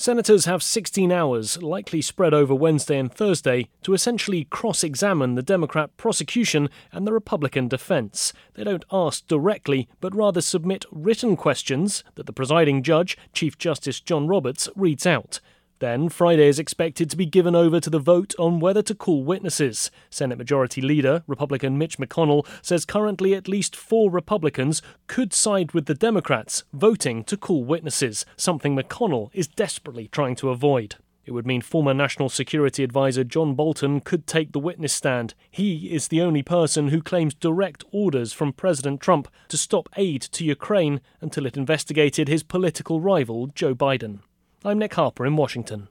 Senators have 16 hours, likely spread over Wednesday and Thursday, to essentially cross-examine the Democrat prosecution and the Republican defense. They don't ask directly, but rather submit written questions that the presiding judge, Chief Justice John Roberts, reads out. Then, Friday is expected to be given over to the vote on whether to call witnesses. Senate Majority Leader, Republican Mitch McConnell, says currently at least 4 Republicans could side with the Democrats, voting to call witnesses, something McConnell is desperately trying to avoid. It would mean former National Security Advisor John Bolton could take the witness stand. He is the only person who claims direct orders from President Trump to stop aid to Ukraine until it investigated his political rival, Joe Biden. I'm Nick Harper in Washington.